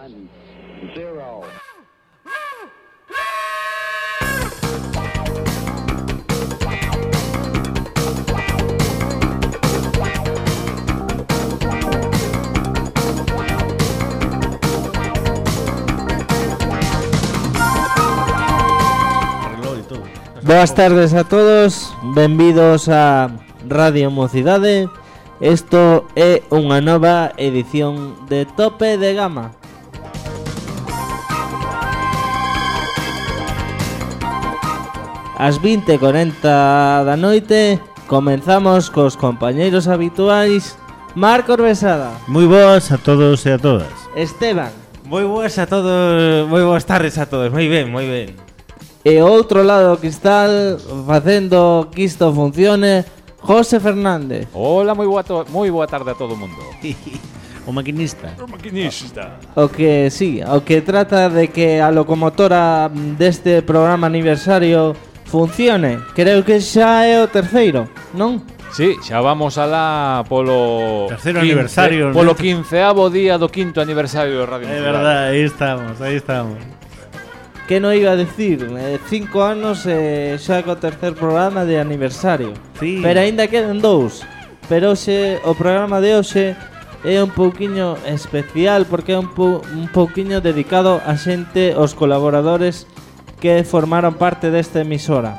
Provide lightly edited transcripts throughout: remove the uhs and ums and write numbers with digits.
1, 0. Boas tardes a todos, benvidos a Radio Mocidade. Isto é unha nova edición de Tope de Gama. Ás 20:40 da noite comenzamos cos compañeiros habituais. Marcos Besada. Moi boas a todos e a todas. Esteban. Moi boas a todos, moi boas tardes a todos. Moi ben, moi ben. E ao outro lado do cristal, facendo que isto funcione, José Fernández. Hola, moi boa tarde a todo o mundo. O maquinista. O maquinista. O que trata de que a locomotora deste programa aniversario funcione. Creo que xa é o terceiro, non? Sí, xa vamos alá polo terceiro aniversario, polo 15º día do 5º aniversario de Radio É Mocidade. verdade, aí estamos. Que non iba a decir, 5 anos xa co tercer programa de aniversario. Sí. Pero aínda quedan 2. Pero hoxe, o programa de hoxe é un pouquiño especial porque é un pouquiño dedicado a xente, os colaboradores que formaron parte desta emisora.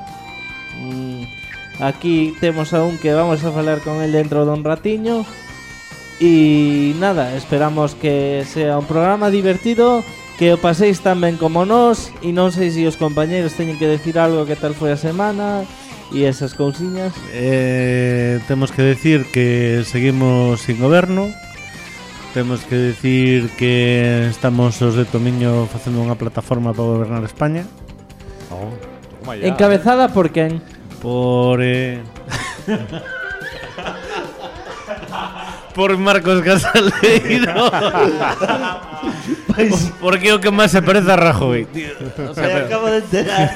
Aquí temos a un que vamos a falar con el dentro dun ratiño. E nada, esperamos que sea un programa divertido, que o paséis tan ben como nós. E non sei se os compañeros teñen que decir algo, que tal foi a semana e esas cousiñas. Temos que decir que seguimos sin goberno. Temos que decir que estamos os de Tomiño facendo unha plataforma para gobernar España. Toma ya. Encabezada por quen? Por por Marcos Casaleiro. Porque é o que máis se parece a Rajoy, tío. Acabo de enterar.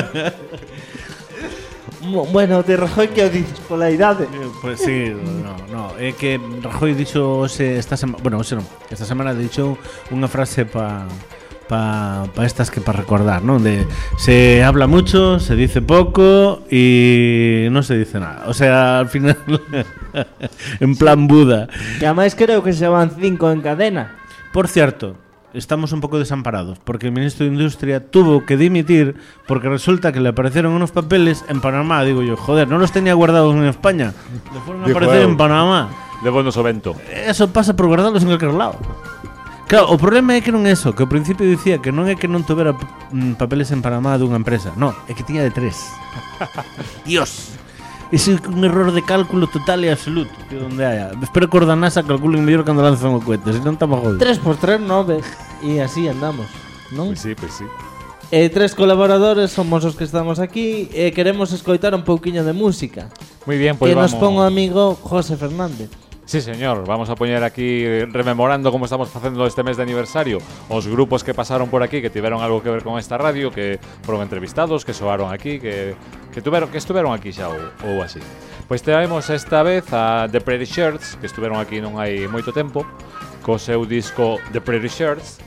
Bueno, de Rajoy que o dices pola idade. Pues sí, no, é que Rajoy dixo esta semana dixo unha frase pa estas que para recordar, ¿no? De se habla mucho, se dice poco y no se dice nada. O sea, al final en plan Buda. Que además creo que se van 5 en cadena. Por cierto, estamos un poco desamparados porque el ministro de Industria tuvo que dimitir porque resulta que le aparecieron unos papeles en Panamá. Digo yo, joder, no los tenía guardados en España, le fueron a aparecer en Panamá. De buenos o vento. Eso pasa por guardarlos en cualquier lado. Claro, o problema é que non é eso, que ao principio dicía que non é que non tuvera papeles en Panamá dunha empresa. No, é que tiña de 3. Dios. Ese é un error de cálculo total e absoluto. Que onde haya. Espero que os da NASA calculen mellor cando lanzan o cohete, se non estamos jodidos. 3 por 3, 9. E así andamos, non? Pues sí. 3 colaboradores somos os que estamos aquí e queremos escoitar un pouquiño de música. Muy bien, pues que vamos. nos pon o amigo José Fernández. Sí, señor, vamos a poñer aquí rememorando como estamos facendo este mes de aniversario os grupos que pasaron por aquí, que tiveron algo que ver con esta radio, que foron entrevistados, que soaron aquí, que estuveron aquí xa ou así. Pois traemos esta vez a The Pretty Shirts, que estuveron aquí non hai moito tempo, co seu disco The Pretty Shirts.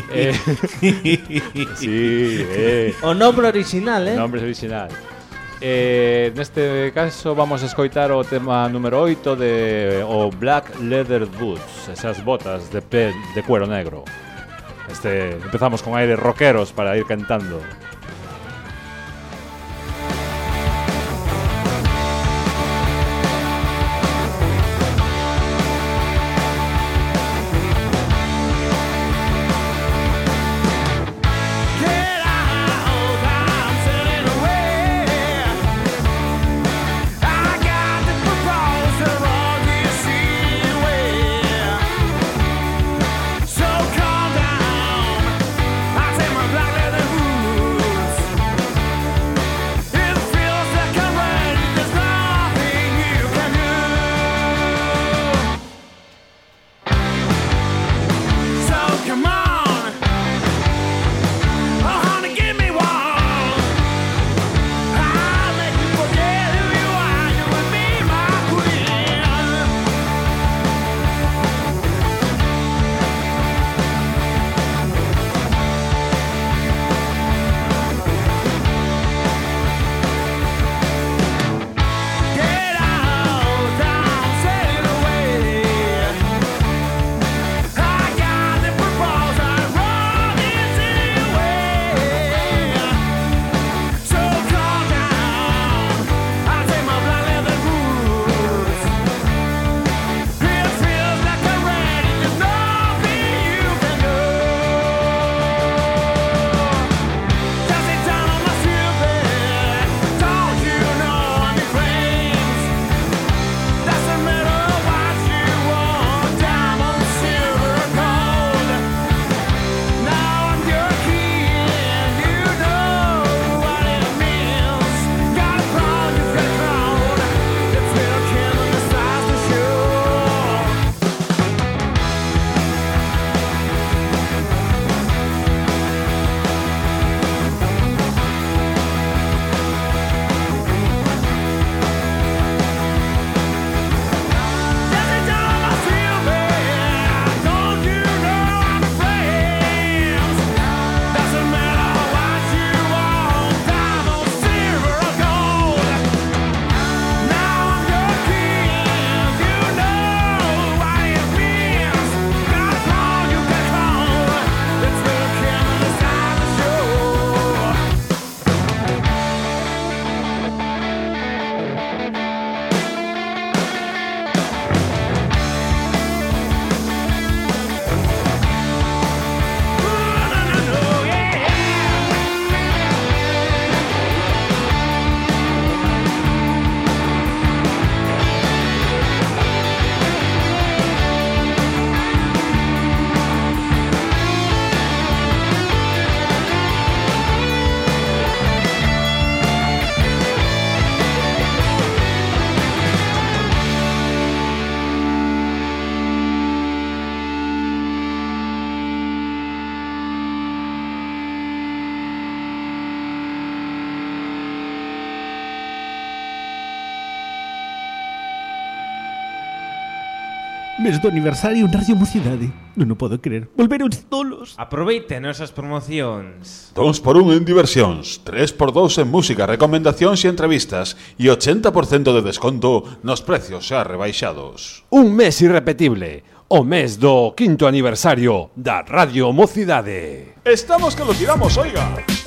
O nombre original, Nombre original. Neste caso vamos a escoitar o tema número 8 de o Black Leather Boots, esas botas de cuero negro. Empezamos con aire rockeros para ir cantando. So calm down, I take my black leather boots. Mes do aniversario en Radio Mocidade. Non o podo creer. Volveron tolos. Aproveiten esas promocións. 2x1 en diversións, 3x2 en música, recomendacións e entrevistas e 80% de desconto nos precios xa rebaixados. Un mes irrepetible, o mes do 5º aniversario da Radio Mocidade. Estamos que lo tiramos, oiga.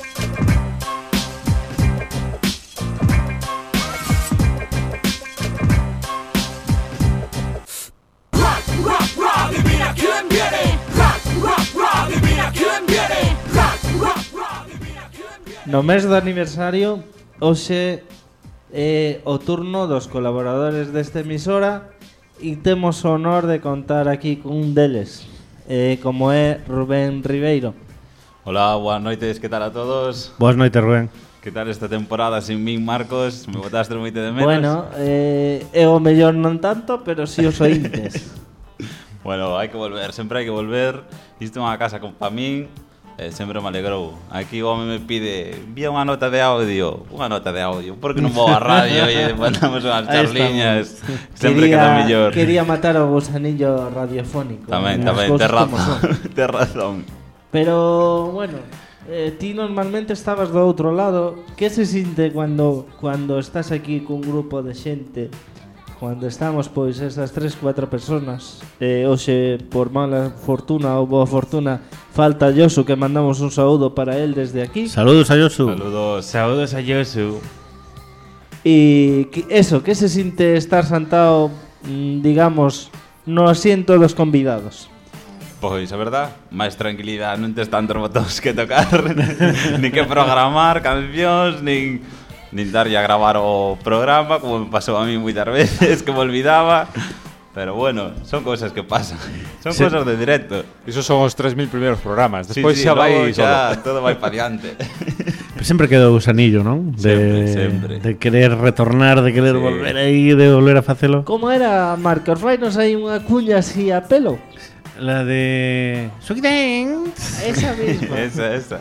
No mes do aniversario, hoxe é o turno dos colaboradores desta emisora e temos o honor de contar aquí cun deles, como é Rubén Ribeiro. Hola, boas noites, que tal a todos? Boas noites, Rubén. Que tal esta temporada sin min, Marcos? Me botaste moito de menos? Bueno, eu o mellor non tanto, pero si os ointes. Bueno, hai que volver, sempre hai que volver. Isto é unha casa con pa min, sempre me alegrou. Aquí o home me pide, envía unha nota de audio. Unha nota de audio, por que non vou á radio e mandamos unhas charliñas? Sempre queda mellor. Quería matar o gusanillo radiofónico. Tamén, tes razón. Tes razón. Pero, bueno, ti normalmente estabas do outro lado. Que se sinte cando estás aquí cun grupo de xente? Cando estamos, pois, esas 3-4 personas, hoxe, por mala fortuna ou boa fortuna, falta Yosu, que mandamos un saúdo para él desde aquí. Saludos a Yosu. Saúdos a Yosu. E eso, que se sinte estar sentado, digamos, no asiento dos convidados? Pois, a verdad, máis tranquilidade, non tes tantos botóns que tocar, nin que programar cancións, nin darlle a gravar o programa, como me pasou a mí moitas veces, que me olvidaba. Pero bueno, son cousas que pasan. Son cousas de directo. Isos son os 3000 primeiros programas. Despois xa logo vai xa solo. todo vai pa diante. Sempre queda o gusanillo, non? Sempre. De querer retornar, de querer volver aí, de volver a facelo. Como era, Marcos? Fainos aí unha cuña así a pelo? La de... Suquiten. Esa misma. Esa.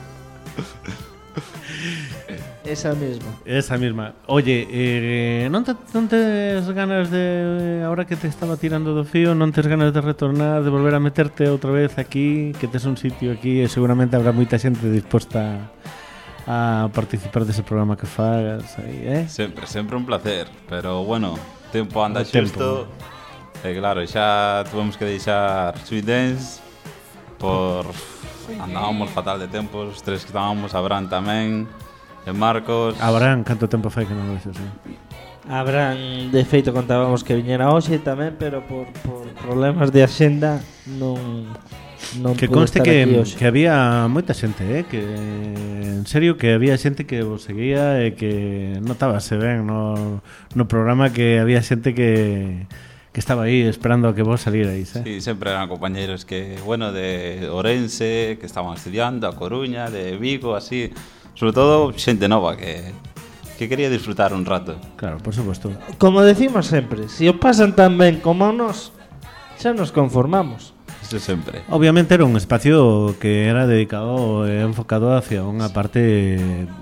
Esa misma. Oye, non tes ganas de... Ahora que te estaba tirando do fío, non tes ganas de retornar, de volver a meterte outra vez aquí, que tes un sitio aquí e seguramente habrá moita xente disposta a participar dese programa que fagas aí, Sempre un placer, pero bueno, tempo anda xusto. E claro, xa tuvemos que deixar Sweet Dance por... Andábamos fatal de tempo, os tres que estábamos, Abraham tamén, e Marcos. Abraham, canto tempo fai que non lo vexo, Abraham, de feito, contábamos que viñera hoxe tamén, pero por problemas de axenda non que pudo conste estar aquí hoxe. que había moita xente, que en serio que había xente que vos seguía e que notábase ben no programa que había xente que estaba aí esperando a que vos salierais, Sí, sempre eran compañeros que, bueno, de Ourense, que estaban estudiando, a Coruña, de Vigo, así, sobre todo xente nova que quería disfrutar un rato. Claro, por suposto. Como decimos sempre, se o pasan tan ben como nos, xa nos conformamos. Eso sempre. Obviamente era un espacio que era dedicado e enfocado hacia unha parte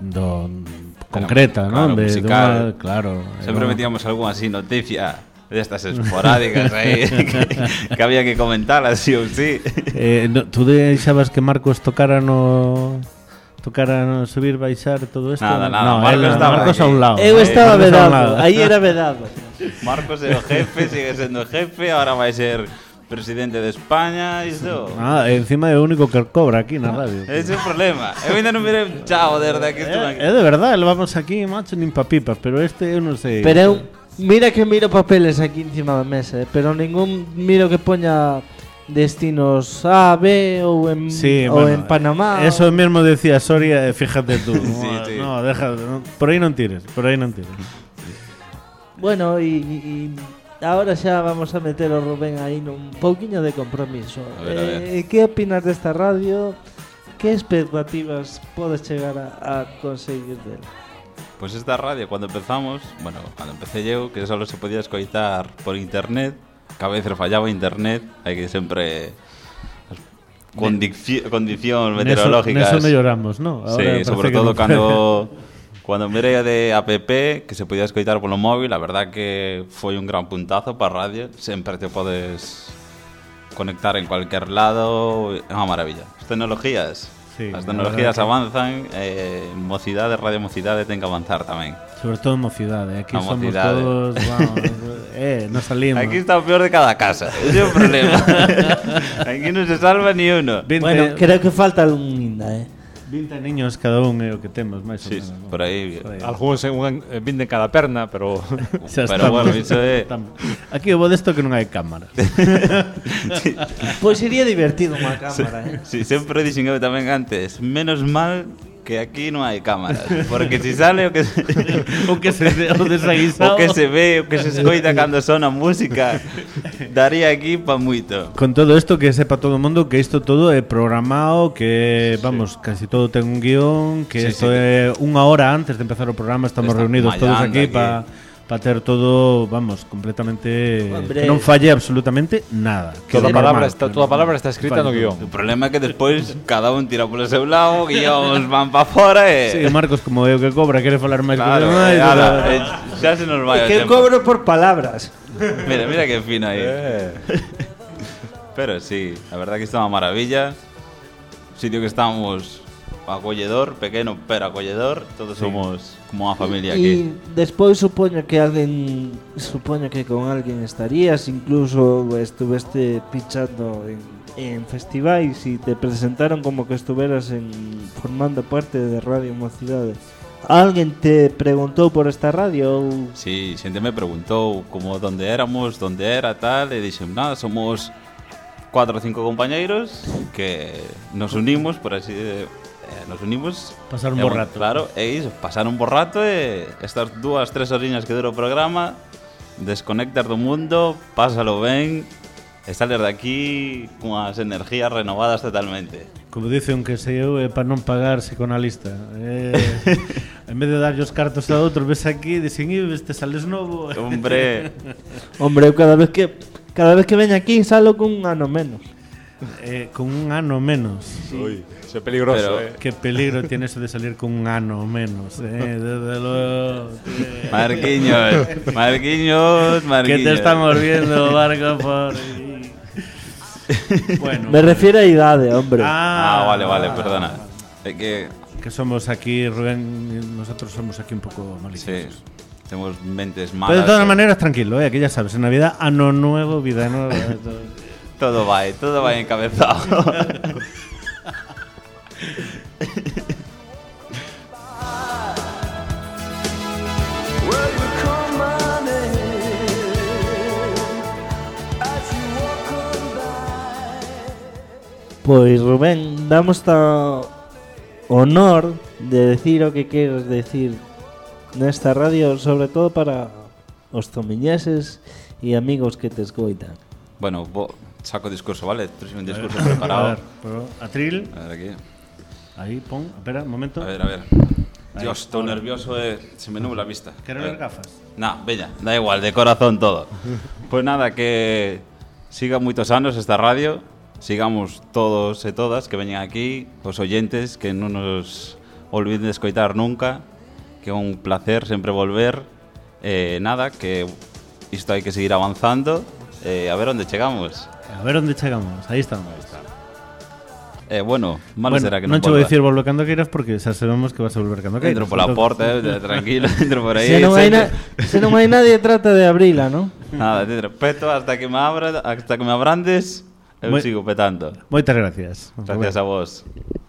concreta, claro, ¿no? musical. Claro. Sempre metíamos algunha así noticia destas esporádicas aí que había que comentar así ou sí. Tú deixabas que Marcos tocara no subir, baixar todo isto? Nada, no, Marcos a un lado. Eu estaba vedado, aí era vedado. Marcos é o jefe, sigue sendo o jefe, ahora vai ser presidente de España, iso. Encima é o único que cobra aquí na radio. Ese é o problema. Eu ainda non mirei un chavo desde que estuve aquí. É de verdade, levamos aquí, macho, nin papipas, pero este eu non sei. Pero eu mira que miro papeles aquí encima da mesa, pero ningún miro que poña destinos A, B ou en, en Panamá. Eso mesmo decía Soria, fíjate tú. Sí. No, deja, por aí non tires. Bueno, e ahora xa vamos a meter o Rubén aí nun pouquiño de compromiso. A ver. Que opinas desta radio? Que expectativas podes chegar a conseguir dela? Pues esta radio, cuando empezamos, bueno, cuando empecé yo, que solo se podía escoitar por internet, que a veces fallaba internet, hai que sempre condición meteorológicas. Neso melloramos, ¿no? Ahora sí, sobre todo cuando mirei de app que se podía escoitar polo móvil, a verdad que foi un gran puntazo para a radio, sempre te podes conectar en cualquier lado, é unha maravilla. As tecnologías, Sí, as a tecnologías verdade que- avanzan, Mocidade, Radio Mocidade ten que avanzar tamén. Sobre todo en mocidade. Aquí A somos mocidade. todos, vamos, nos salimos. Aquí está o peor de cada casa, ese é o problema. Aquí non se salva ni uno. 20, Bueno, creo que falta algún inda, 20 niños cada un é o que temos, máis ou Sí, menos. ¿no? por aí. Algúns vinden cada perna, pero Xa Pero estamos. bueno, iso é... Aquí o bo desto que non hai cámara. Pois sería divertido unha cámara, Sí, sempre dixen eu tamén antes, menos mal que aquí non hai cámaras, porque se sale o que o que se o desaguisado. o que se ve, o que se escoita cando sona música, daría aquí pa moito. Con todo isto que sepa todo o mundo que isto todo é programado, que vamos, casi todo ten un guión, que Sí, isto é unha hora antes de empezar o programa estamos Está reunidos todos mallando aquí aquí. para ter todo, vamos, completamente Hombre. que non falle absolutamente nada. Que toda é normal, palabra está que é toda normal. palabra está escrita no Falle guión. O problema é que despois cada un tira polo seu lado, guións van pa fora Sí, e... Marcos como eu que cobra, quere falar máis Claro, que máis. ala, xa se nos vai o Que tempo. cobro por palabras. Mira que fino aí. Pero sí, a verdad que está unha maravilla. Sitio que estamos acolledor, pequeno pero acolledor, todos somos como unha familia aquí. E despois supoño que con alguén estarías, incluso estuveste pinchando en festivais e te presentaron como que estuveras formando parte de Radio Mocidade. Alguén te preguntou por esta radio ou... Sí, xente me preguntou como onde éramos, onde era tal, e dixen, nada, somos 4 ou 5 compañeiros que nos unimos, por así nos unimos. Pasar un bo rato. Claro, e iso, pasar un bo rato e estas 2-3 horiñas que dura o programa, desconectar do mundo, pásalo ben, e salir de aquí cunhas energías renovadas totalmente. Como dice un que sei eu, é para non pagar psicoanalista. En vez de darlle os cartos a outros, ves aquí, dicen, este sales novo. Hombre, Hombre, eu cada vez que veño aquí salo cun ano menos. Con un ano menos. Ui, iso é peligroso, Pero- Qué peligro tiene eso de salir con un ano menos, desde luego. Marquiños. Que te estamos viendo, Marco, por ahí. Bueno. Me refiero a idade, hombre. Vale, perdona. É que somos aquí, Rubén, y nosotros somos aquí un poco sí, maliciosos. temos mentes Pero malas. de todas maneras, tranquilo, que ya sabes, en Navidad, ano nuevo, vida nueva. Todo vai encabezado. Pois Rubén, damos honor de decir o que queres decir nesta radio, sobre todo para os tomiñeses e amigos que te escoitan. Bueno, saco o discurso, vale? Trouxe un discurso A preparado. ver, pero atril, A ver aquí. ahí, pon, espera, un momento. A ver. Dios, estou nervioso e se me nubla a vista. Quero A ver. ver gafas. Nah, veña, da igual, de corazón todo. Pois nada, que siga moitos anos esta radio, sigamos todos e todas que veñen aquí, os oyentes, que non nos olviden de escoitar nunca, que é un placer sempre volver. Nada, que isto hai que seguir avanzando, a ver onde chegamos. A ver onde chegamos, aí estamos. Bueno, malo será que non non che vou volva. dicir volve cando queiras porque xa sabemos que vas a volver cando queiras. Entro pola porta, tranquilo, entro por aí. Se non hai nadie, trata de abrila, ¿no? Nada, te peto hasta que me abrandes, eu Moi- sigo petando. Moitas gracias. Gracias a vos.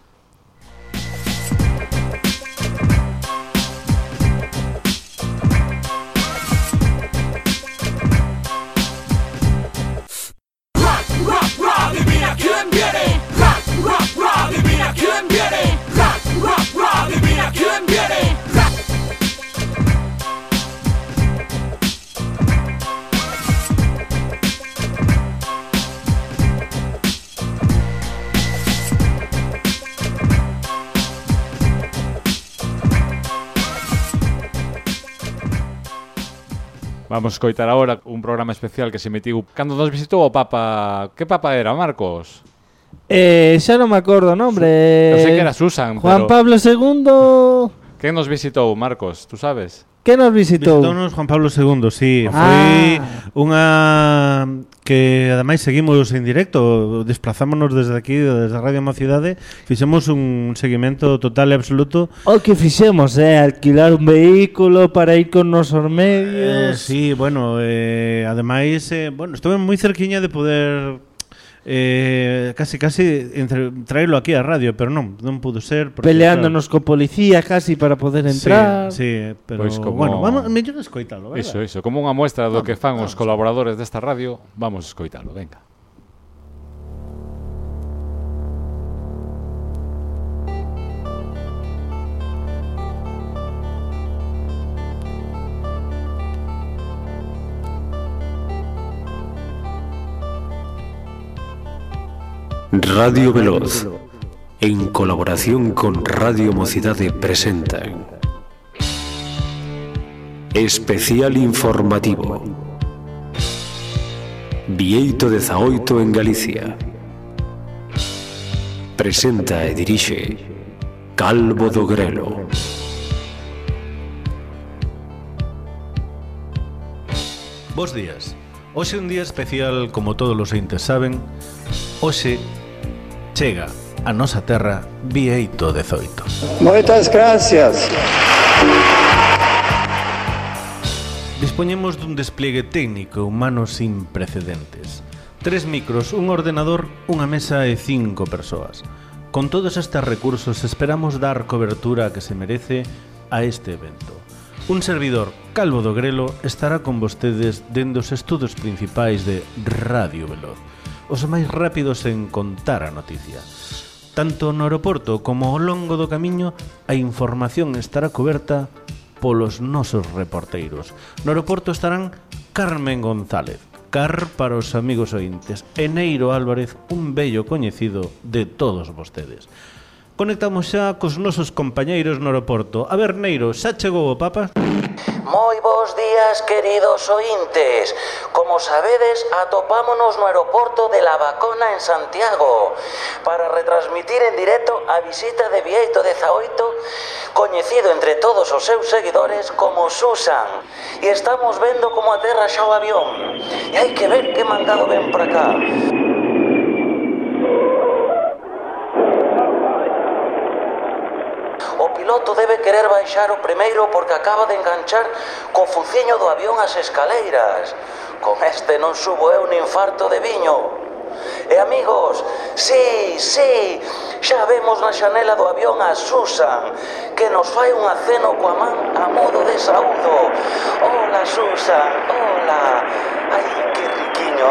Vamos a escoitar agora un programa especial que se emitiu cando nos visitou o Papa. Que Papa era, Marcos? Xa non me acordo o nombre. Eu sei que era Susan, Juan pero... Pablo II. Quen nos visitou, Marcos? Tú sabes? Que nos visitou? Visitounos Juan Pablo II, sí. Foi unha que ademais seguimos en directo, desplazámonos desde aquí, desde Radio Mocidade, fixemos un seguimento total e absoluto. O que fixemos, alquilar un vehículo para ir con nosos medios. Sí, bueno, ademais, bueno, estuve moi cerquiña de poder casi traerlo aquí a radio, pero non pudo ser porque, peleándonos co policía casi para poder entrar. Sí, pero Pois como... bueno, vamos, mellor escoitalo, verdad? Iso, como unha muestra do que fan os colaboradores desta radio, vamos a escoitalo, venga. Radio Veloz, en colaboración con Radio Mocidade, presentan Especial Informativo Bieito 18 en Galicia. Presenta e dirixe Calvo do Grelo. Bos días. Hoxe é un día especial, como todos os entes saben. Hoxe chega a nosa terra Bieito 18. Moitas gracias. Dispoñemos dun despliegue técnico humano sin precedentes. 3 micros, un ordenador, unha mesa e 5 persoas. Con todos estes recursos esperamos dar cobertura que se merece a este evento. Un servidor, Calvo do Grelo, estará con vostedes dende os estudos principais de Radio Veloz, os máis rápidos en contar a noticia. Tanto no aeroporto como ao longo do camiño, a información estará coberta polos nosos reporteiros. No aeroporto estarán Carmen González, Car para os amigos ointes, e Neiro Álvarez, un vello coñecido de todos vostedes. Conectamos xa cos nosos compañeiros no aeroporto. A ver, Neiro, xa chegou o Papa? Moi bons días, queridos ointes. Como sabedes, atopámonos no aeroporto de Lavacona en Santiago para retransmitir en directo a visita de Bieito 18, coñecido entre todos os seus seguidores como Susan. E estamos vendo como aterra xa o avión. E hai que ver que mandado ven para cá. O piloto debe querer baixar o primeiro porque acaba de enganchar co fuciño do avión as escaleiras. Con este non subo eu un infarto de viño. E amigos, sí, xa vemos na xanela do avión a Susan, que nos fai un aceno coa man a modo de saúdo. Hola, Susan, hola. Ai, que riquiño,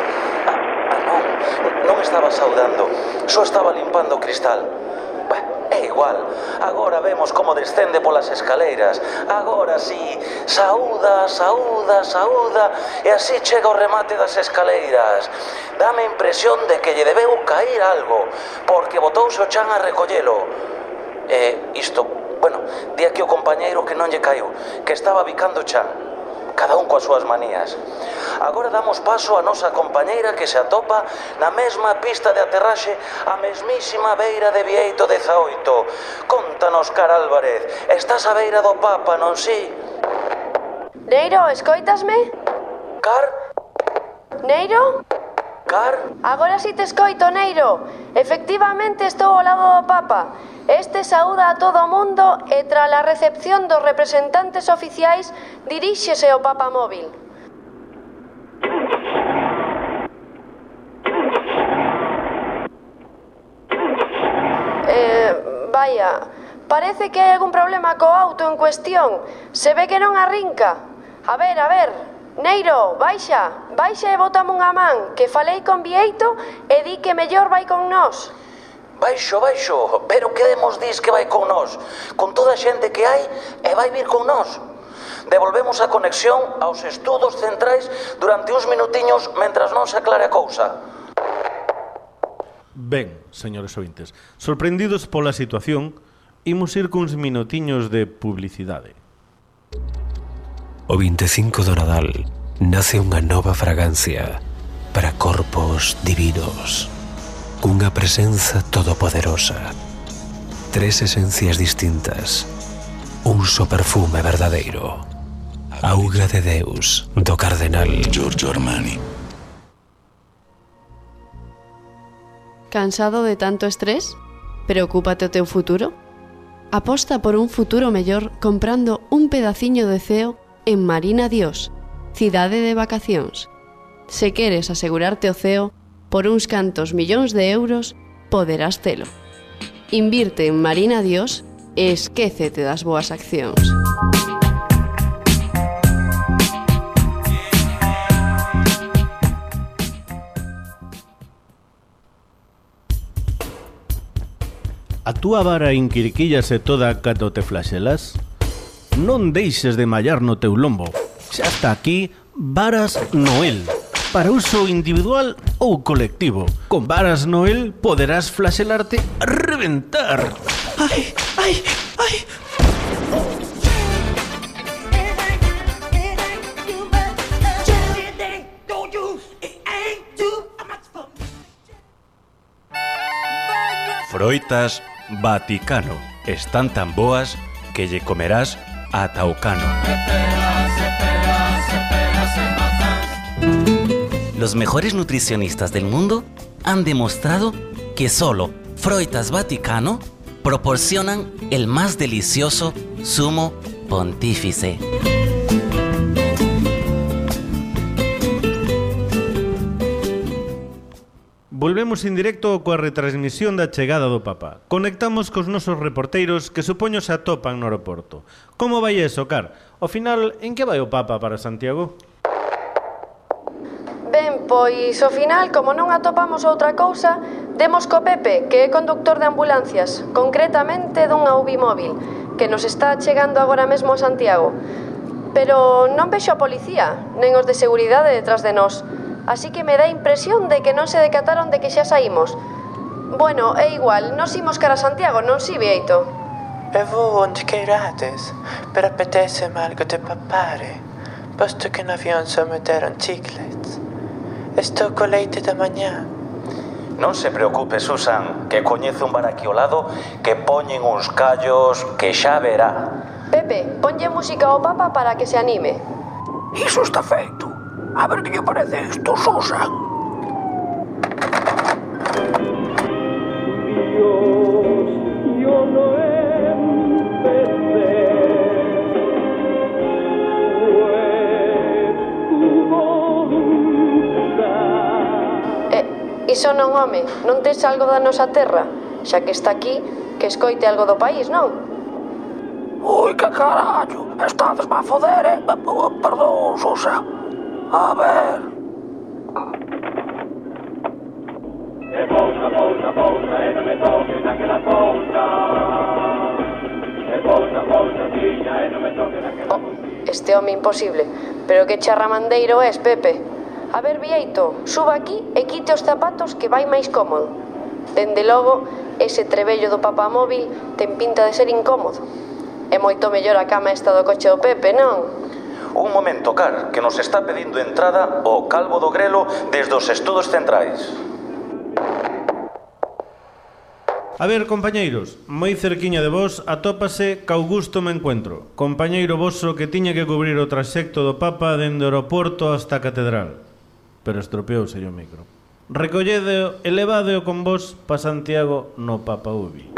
non estaba saudando, só estaba limpando o cristal. É igual, agora vemos como descende polas escaleiras. Agora sí, saúda, e así chega o remate das escaleiras. Dame a impresión de que lle debeu caer algo, porque botouse o chan a recollelo. Di aquí o compañeiro que non lle caiu, que estaba bicando o chan. Cada un coas súas manías. Agora damos paso a nosa compañeira que se atopa na mesma pista de aterraxe a mesmísima beira de Bieito 18. Contanos, Car Álvarez, estás a beira do Papa, non si? Neiro, escoitasme? Car? Neiro? Car? Agora si te escoito, Neiro. Efectivamente estou ao lado do Papa. Este saúda a todo o mundo e tras a recepción dos representantes oficiais diríxese ao Papa móvil. Vaya, parece que hai algún problema co auto en cuestión. Se ve que non arrinca. A ver, Neiro, baixa e bótame unha man, que falei con Bieito e di que mellor vai con nós. Baixo, pero que demos dis que vai con nós? Con toda a xente que hai e vai vir con nós. Devolvemos a conexión aos estudos centrais durante uns minutiños mentras non se aclare a cousa. Ben, señores ointes, sorprendidos pola situación, imos ir cuns minutiños de publicidade. O 25 do Nadal nace unha nova fragancia para corpos divinos, cunha presenza todopoderosa. 3 esencias distintas, un só perfume verdadeiro. Auga de Deus, do cardenal Giorgio Armani. Cansado de tanto estrés? Preocúpate o teu futuro? Aposta por un futuro mellor comprando un pedaciño de ceo en Marina Dios, cidade de vacacións. Se queres asegurarte o ceo, por uns cantos millóns de euros, poderás telo. Invirte en Marina Dios e esquécete das boas accións. A túa vara inquirquíllase toda cando te flaxelas? Non deixes de mallar no teu lombo. Xa está aquí Varas Noel, para uso individual ou colectivo. Con Varas Noel poderás flaxelarte a reventar. Ai, ai, ai. Froitas Vaticano. Están tan boas que lle comerás ata o cano. Los mejores nutricionistas del mundo han demostrado que solo Froitas Vaticano proporcionan el más delicioso zumo pontífice. Volvemos en directo coa retransmisión da chegada do Papa. Conectamos cos nosos reporteiros que supoño se atopan no aeroporto. Como vai eso, Car? Ao final, en que vai o Papa para Santiago? Ben, pois, ao final, como non atopamos outra cousa, demos co Pepe, que é conductor de ambulancias, concretamente dunha UBI móvil, que nos está chegando agora mesmo a Santiago. Pero non vexo a policía, nen os de seguridade detrás de nós. Así que me dá impresión de que non se decataron de que xa saímos. Bueno, é igual, nos imos cara a Santiago, non si, Vieito? E vou onde queirades, pero apetece-me algo de papare, posto que no avión só me deron chiclets. Estou co leite da mañá. Non se preocupe, Susan, que coñezo un bar aquí ao lado que poñen uns callos que xa verá. Pepe, ponlle música ao Papa para que se anime. Iso está feito. A ver que lle parece isto, Susan. Dios, yo no empecé. Iso non, home, non tes algo da nosa terra? Xa que está aquí, que escoite algo do país, non? Ui, que carallo, estades má foder, perdón, Susan. A ver. Pousa, e non me toques naquela pousa. Pousa, tiña, e non me toques naquela pousa. Este home imposible. Pero que charramandeiro es, Pepe. A ver, Vieito, suba aquí e quite os zapatos que vai máis cómodo. Dende logo, ese trebello do papamóvil ten pinta de ser incómodo. É moito mellor a cama esta do coche do Pepe, non? Un momento, Car, que nos está pedindo entrada o Calvo do Grelo desde os estudos centrais. A ver, compañeiros, moi cerquiña de vos atópase Caugusto Me Encuentro, compañeiro voso que tiña que cubrir o traxecto do Papa dende o aeroporto hasta a catedral. Pero estropeouse o micro. Recolledeo e levadeo con vos pa Santiago no Papa Ubi.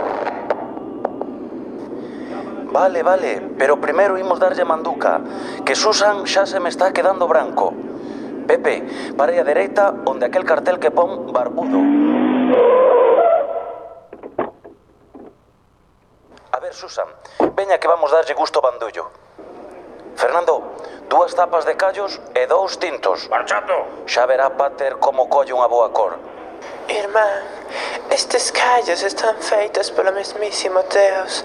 Vale, pero primeiro imos darlle manduca, que Susan xa se me está quedando branco. Pepe, parei a dereita onde aquel cartel que pon barbudo. A ver, Susan, veña que vamos darlle gusto ao bandullo. Fernando, 2 tapas de callos e 2 tintos. Marchando. Xa verá Pater como colle unha boa cor. Irmán, estes callos están feitos polo mesmísimo Deus.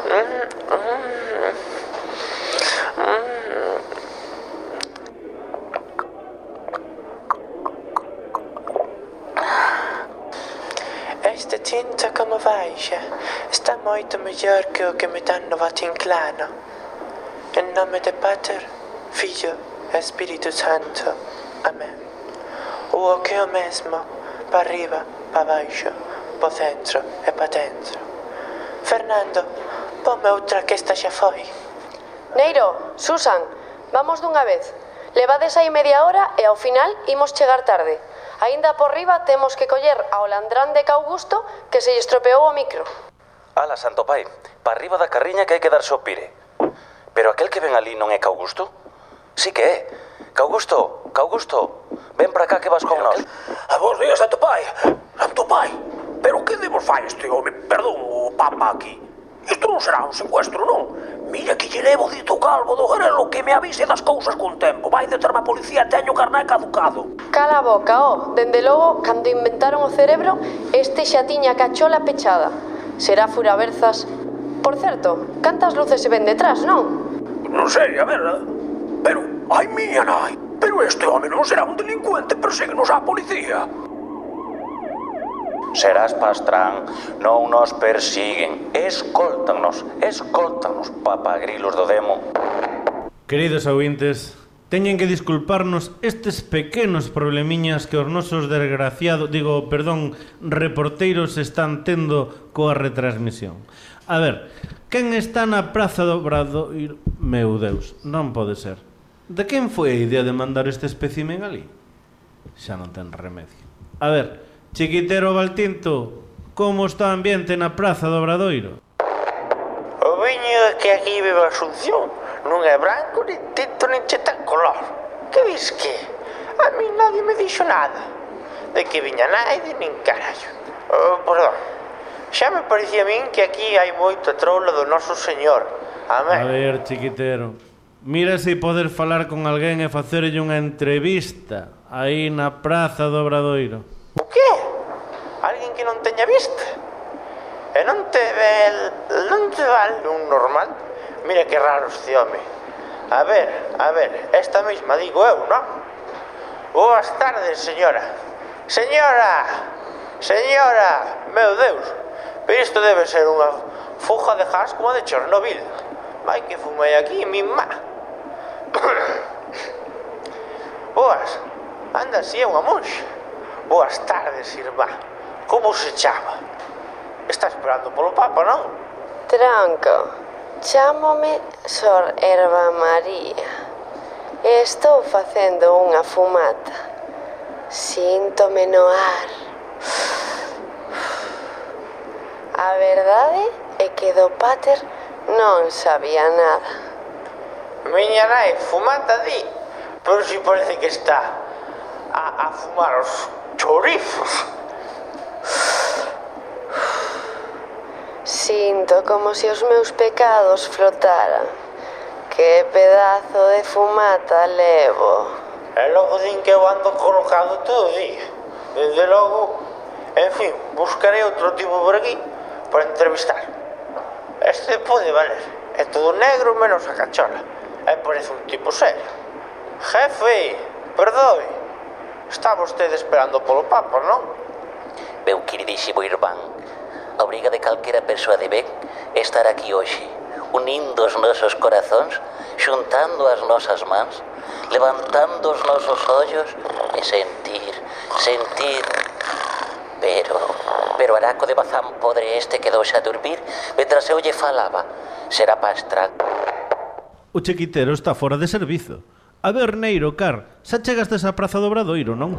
Este tinto como baixa está moito mellor que o que me dan no Vatinclano. En nome de Pater, Filho e Espírito Santo. Amén. O que é o mesmo, pa arriba, pa baixo, pa centro e pa dentro. Fernando, Ponme outra que esta xa foi. Neiro, Susan, vamos dunha vez. Levades aí media hora e ao final imos chegar tarde. Aínda por riba temos que coller ao landrán de Caugusto que se lle estropeou o micro. Ala, santo pai, pa arriba da carriña que hai que darse o pire. Pero aquel que ven ali non é Caugusto? Sí que é. Caugusto, ven para cá que vas con nós. A vos días, santo pai. Santo pai, pero que demos fai este home? Perdón, o papa aquí. Isto non será un secuestro, non? Mira que lle levo dito calvo do grelo que me avise das cousas con tempo. Vai determe a policía, teño carné caducado. Cala a boca, Dende logo, cando inventaron o cerebro, este xa tiña a cachola pechada. Será furaberzas. Por certo, cantas luces se ven detrás, non? Non sei, a ver, pero, ai miña nai, pero este home non será un delincuente, persíguenos á policía. Serás pastrán, non nos persiguen. Escóltanos, papagrilos do demo. Queridos ouvintes, teñen que disculparnos estes pequenos problemiñas que os nosos reporteiros están tendo coa retransmisión. A ver, quen está na Praza do Obradoiro? Meu Deus, non pode ser. De quen foi a idea de mandar este espécimen ali? Xa non ten remedio. A ver, Chiquitero Valtinto, como está o ambiente na Praza do Obradoiro? O viño que aquí bebe Asunción non é branco, nin tinto, nin cheta color. Que dis que? A mí nadie me dixo nada. De que viña naide, nin carallo. Perdón. Xa me parecía a min que aquí hai moita troula do noso señor. Amén. A ver, Chiquitero, mira se poder falar con alguén e facerlle unha entrevista aí na Praza do Obradoiro. O que? Alguén que non teña vista? E non te vale un normal? Mira que raro este home. A ver, esta mesma digo eu, non? Boas tardes, señora. Señora, meu Deus. Pero isto debe ser unha fuga de gas como a de Chernobyl. Vai que fumei aquí, mi má. Boas, anda así é unha monxa. Boas tardes, irmá. Como se chama? Está esperando polo Papa, non? Tranco, chámome Sor Herba María. E estou facendo unha fumata. Síntome no ar. A verdade é que do pater non sabía nada. Miña nai, fumata di, pero si parece que está a fumar os chorizos. Sinto como se os meus pecados flotaran. Que pedazo de fumata levo. E logo din que eu ando colocado todo o día. Desde logo, en fin, buscarei outro tipo por aquí para entrevistar. Este pode valer. É todo negro menos a cachola. E parece un tipo serio. Jefe, perdoe. Está vostede esperando polo Papa, non? Meu queridísimo irmán, a obriga de calquera persoa de ben é estar aquí hoxe, unindo os nosos corazóns, xuntando as nosas mans, levantando os nosos ollos e sentir. Pero araco de bazán podre este quedou xa a dormir mentras eu lle falaba. Será pastrán. O Chiquitero está fora de servizo. A ver, Neiro, Car, xa chegastes á Praza do Obradoiro, non?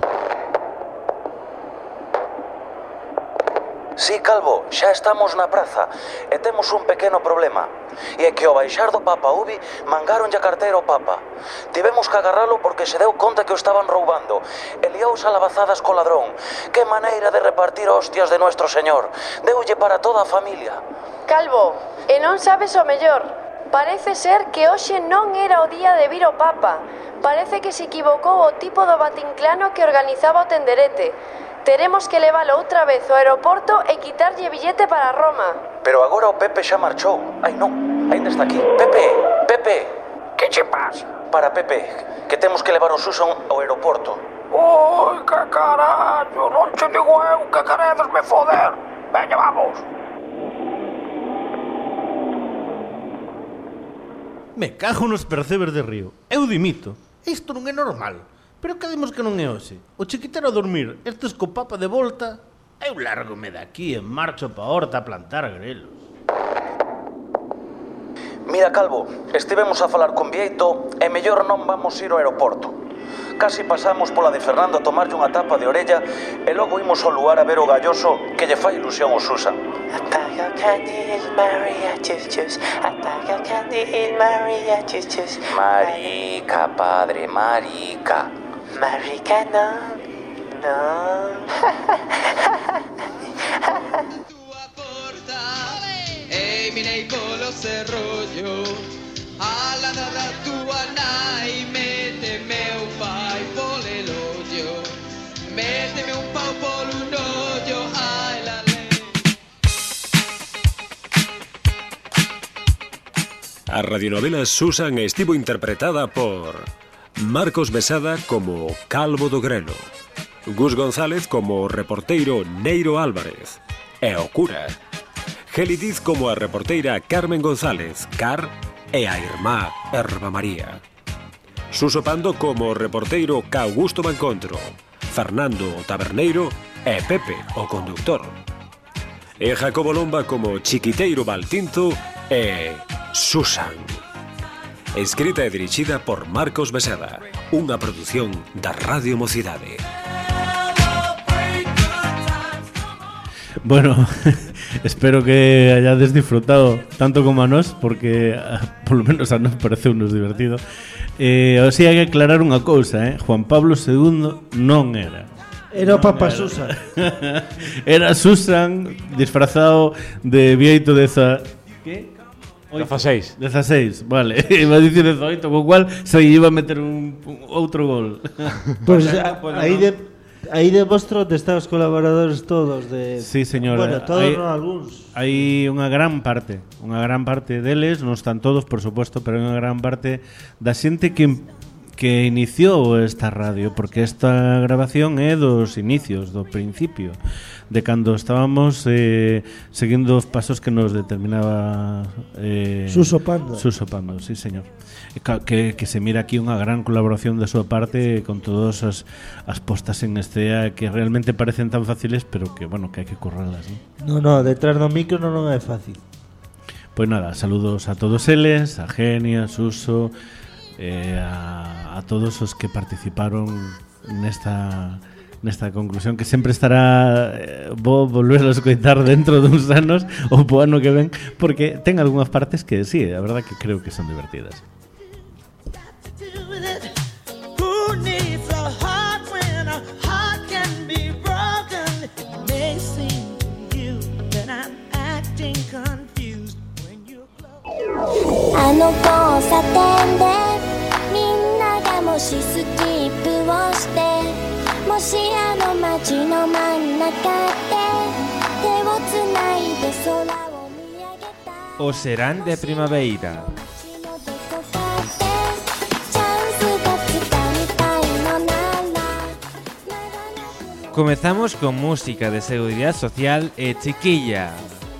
Sí, Calvo, xa estamos na praza e temos un pequeno problema. E é que ao baixar do Papa Ubi mangaronlle a carteira ao Papa. Tivemos que agarralo porque se deu conta que o estaban roubando e liouse a labazadas co ladrón. Que maneira de repartir hostias de nuestro señor. Deulle para toda a familia. Calvo, e non sabes o mellor. Parece ser que hoxe non era o día de vir o Papa. Parece que se equivocou o tipo do Batinclano que organizaba o tenderete. Teremos que leválo outra vez ao aeroporto e quitarlle billete para Roma. Pero agora o Pepe xa marchou. Ai non, ainda está aquí. Pepe. Que che pasa? Para Pepe, que temos que levar o Susan ao aeroporto. Oi, que carallo, non che digo eu que queredes me foder. Veña, vamos. Me cago nos percebes de río. Eu dimito. Isto non é normal. Pero cademos que non é hoxe. O Chiquitero a dormir, estes co Papa de volta. Eu largo-me daqui e marcho pa horta a plantar grelos. Mira, Calvo, estivemos a falar con Vieito e mellor non vamos ir ao aeroporto. Casi pasamos pola de Fernando a tomarlle unha tapa de orella e logo imos ao lugar a ver o galloso que lle fai ilusión ao Susan. Apaga o candil, Maria, chus, chus. Apaga o candil, Maria, chus, chus. Marica, padre, marica. Marica, non, non. Ei, minei polo serrollo, ala da tua nai, méteme o pai pole loyo, méteme un pau polo noyo, ai la le. A radionovela Susan estivo interpretada por Marcos Besada como Calvo do Grelo, Gus González como reporteiro Neiro Álvarez e o cura, Geli Diz como a reporteira Carmen González, Car, e a irmá Erva María. Suso Pando como reporteiro Ca Augusto Mancontro, Fernando o taberneiro e Pepe o conductor. E Jacobo Lomba como Chiquiteiro Valtinto e Susan. Escrita e dirixida por Marcos Besada, unha produción da Radio Mocidade. Bueno, espero que hayades disfrutado tanto como a nós, porque por lo menos a nós pareceu nos divertido. O sea, hai que aclarar unha cousa, Juan Pablo II non era. Era o Papa Susan. Era Susan disfrazado de Vieito de esa... ¿Qué? 16. 16, vale. Iba a dicir 18, con cual se iba a meter un outro gol. Pues aí de vostro están os colaboradores todos de... Sí, señor. Bueno, todos non algúns. Hai unha gran parte deles, non están todos, por suposto, pero hai unha gran parte da xente que iniciou esta radio, porque esta grabación é dos inicios, do principio, de cando estábamos seguindo os pasos que nos determinaba Suso Pando. Suso Pando, sí, señor. Que se mira aquí unha gran colaboración da súa parte con todas as postas en escena que realmente parecen tan fáciles, pero que, bueno, que hai que currarlas, ¿no? No, detrás do micro non é fácil. Pois nada, saludos a todos eles, a Genia, a Suso, a todos os que participaron nesta conclusión, que sempre estará vou volver a escoitar dentro duns anos ou po ano que ven, porque ten algunhas partes que sí, a verdad que creo que son divertidas. O serán de primavera. Comezamos con música de seguridade social e Chiquilla.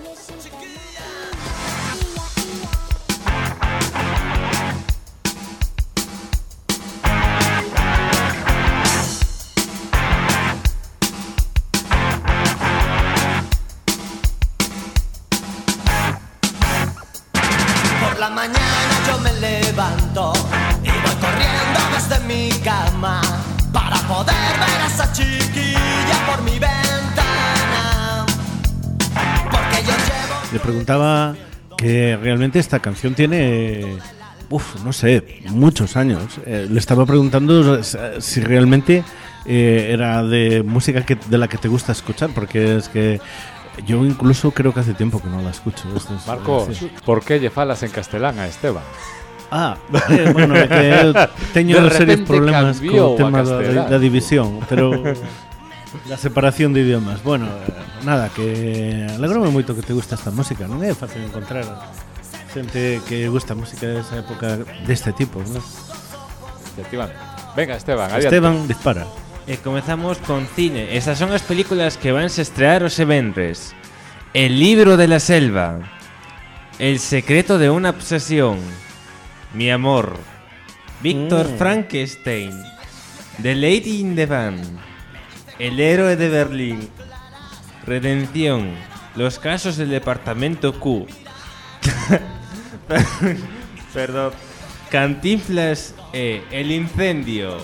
Por la mañana yo me levanto y voy corriendo desde mi cama para poder ver a esa chiquilla por mi ventana. Porque yo llevo... Le preguntaba que realmente esta canción tiene, no sé, muchos años. Le estaba preguntando si realmente era de música de la que te gusta escuchar, porque es que yo incluso creo que hace tiempo que no la escucho. Marcos, ¿por qué lle falas en castelán a Esteban? Bueno, que teño serios problemas co tema da división, pero da separación de idiomas. Bueno, nada, que alegrome moito que te gusta esta música. Non é fácil encontrar xente que gusta música desa época deste tipo, ¿no? Efectivamente. Venga, Esteban, adiante. Esteban, dispara. E comezamos con cine. Esas son as películas que van a estrear os venres. El libro de la selva, El secreto de una obsesión, Mi amor, Víctor Frankenstein, The Lady in the Van, El héroe de Berlín, Redención, Los casos del departamento Q, Perdón. Cantinflas El incendio.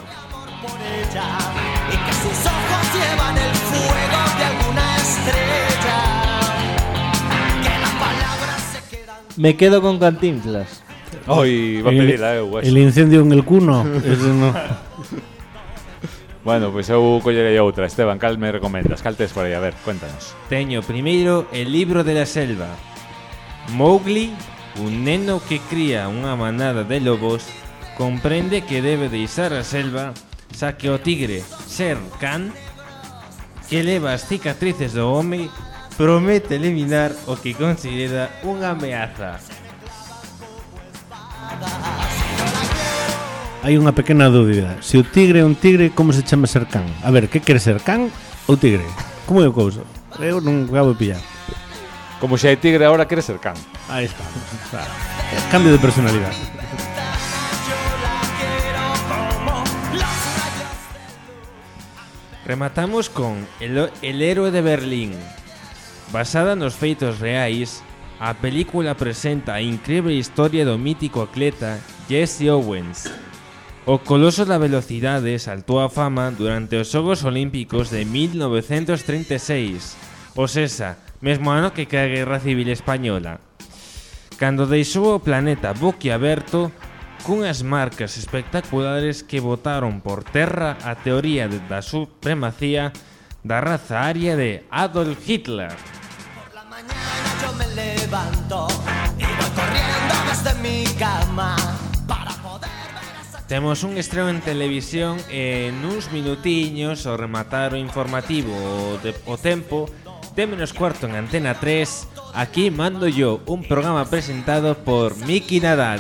Y que sus ojos llevan el fuego de alguna estrella. Que las palabras se quedan. Me quedo con Cantinflas. Hoy va a pedirla, El incendio en el cuno. Ese no. Bueno, pois eu collerei outra. Esteban, cal me recomendas? Cal tes por aí? A ver, cuéntanos. Teño primeiro El libro de la selva. Mowgli, un neno que cría unha manada de lobos, comprende que debe deixar a selva, xa que o tigre Sher Khan, que leva as cicatrices do home, promete eliminar o que considera unha ameaza. Hai unha pequena dúbida. Se o tigre é un tigre, como se chama Sher Khan? A ver, que quere ser Khan ou tigre? Como é o couso? Eu non acabo de pillar. Como se hai tigre agora quere ser Khan. Aí está. Claro. Cambio de personalidade. Rematamos con El héroe de Berlín. Basada nos feitos reais, a película presenta a increíble historia do mítico atleta Jesse Owens. O coloso da velocidade saltou a fama durante os Xogos Olímpicos de 1936, o sesa, mesmo ano que cae a Guerra Civil Española. Cando deixou o planeta boquiaberto, cunhas marcas espectaculares que botaron por terra a teoría da supremacía da raza aria de Adolf Hitler. Por la mañana yo me levanto y voy corriendo desde mi cama para poder ver esa... Temos un estreno en televisión e nuns minutiños ao rematar o informativo o tempo de menos cuarto en Antena 3. Aquí mando yo un programa presentado por Miki Nadal.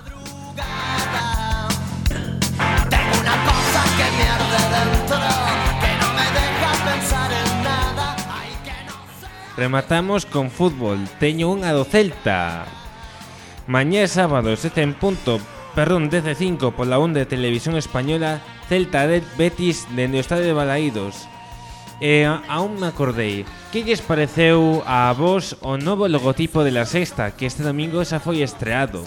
Tengo una cosa que me arde dentro, que no me deja pensar en nada. Ay, que no sé. Rematamos con fútbol. Teño unha do Celta. Mañá sábado 7:05 pola onda de Televisión Española, Celta de Betis dende o Estadio de Balaídos. E aún me acordei. Que lles pareceu a vos o novo logotipo de La Sexta, que este domingo xa foi estreado?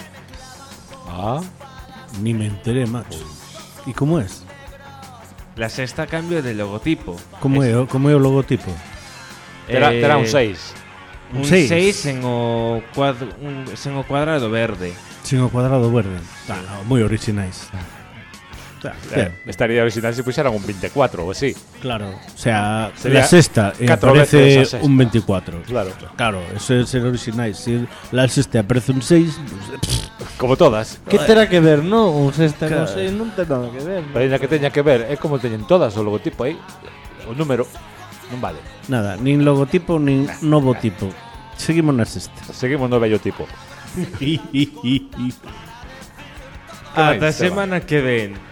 Ni me enteré, macho. E como é? La Sexta cambio de logotipo. Como é o logotipo? Terá un 6. Un 6 en o cuadrado verde. Sin o cuadrado verde. Moi originais. Estaría original se puxeran un 24 ou así. Claro, o sea, sería La Sexta aparece un 24. Claro, eso é ser originais. Se La Sexta aparece un 6, pues, como todas. Que terá que ver, no? Un sexta Claro. con 6 non ten nada que ver. Pero ainda que teña que ver, é como teñen todas o logotipo aí. O número non vale. nada, nin logotipo nin novo tipo. Seguimos na Sexta. Seguimos no bello tipo. Ata semana que ven.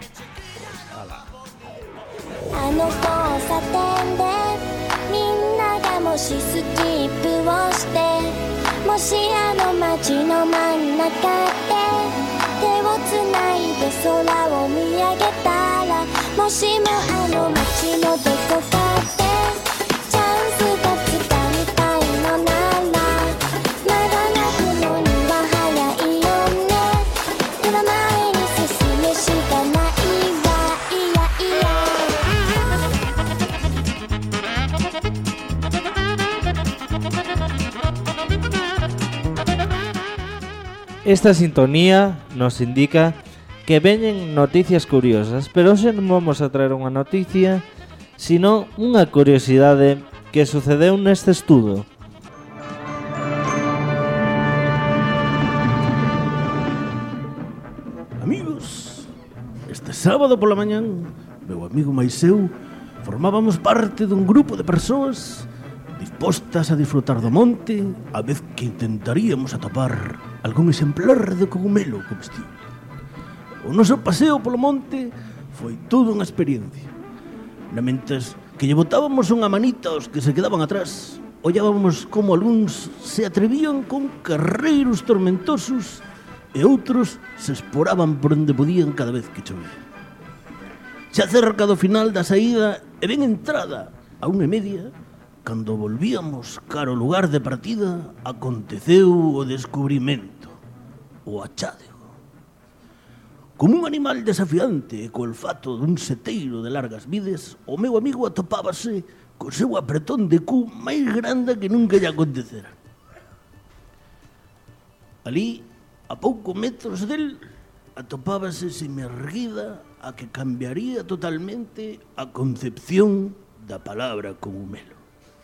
あの交差点でみんながもしスキップをしてもしあの街の真ん中で手をつないで空を見上げたらもしもあの街のどこかでチャンスがつかみたいのなら長くのには早いよねでは前に進むしかないわいやいや Esta sintonía nos indica que veñen noticias curiosas, pero hoxe non vamos a traer unha noticia, sino unha curiosidade que sucedeu neste estudo. Amigos, este sábado pola mañán, meu amigo máis eu formábamos parte dun grupo de persoas dispostas a disfrutar do monte a vez que intentaríamos atopar algún exemplar de cogumelo comestible. O noso paseo polo monte foi toda unha experiencia. Namentas que lle botábamos unha manita aos que se quedaban atrás, ollábamos como algúns se atrevían con carreiros tormentosos e outros se esporaban por onde podían cada vez que chovía. Xa cerca do final da saída e ben entrada a 1:30, cando volvíamos cara ao lugar de partida, aconteceu o descubrimento. o achádego. Como un animal desafiante e co olfato dun seteiro de largas vides, o meu amigo atopábase co seu apretón de cu máis grande que nunca lle acontecera. Ali, a poucos metros del, atopábase semerguida a que cambiaría totalmente a concepción da palabra cogumelo.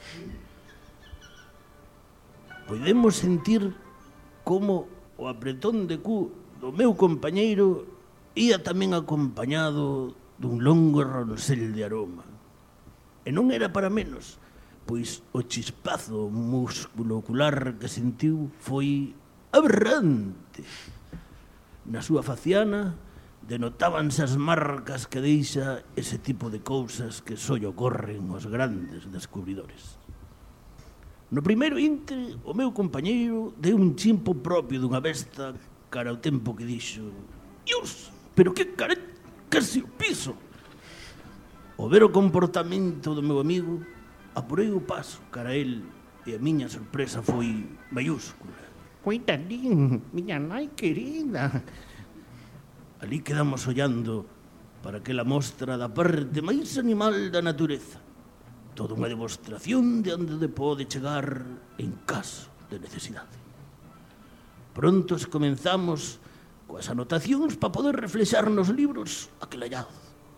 Podemos sentir como o apretón de cu do meu compañeiro ia tamén acompañado dun longo ronsel de aroma. E non era para menos, pois o chispazo musculocular que sentiu foi aberrante. Na súa faciana denotábanse as marcas que deixa ese tipo de cousas que só ocorren aos grandes descubridores. No primeiro intre, o meu compañeiro deu un chimpo propio dunha besta cara ao tempo que dixo: "Dios, pero que cara, casi o piso!" Ao ver o comportamento do meu amigo, apurei o paso cara a el e a miña sorpresa foi maiúscula. Cuidadín, miña nai querida. Ali quedamos ollando para aquela mostra da parte máis animal da natureza. Toda unha demostración de onde pode chegar en caso de necesidade. Prontos comenzamos coas anotacións para poder reflexar nos libros aquel hallado.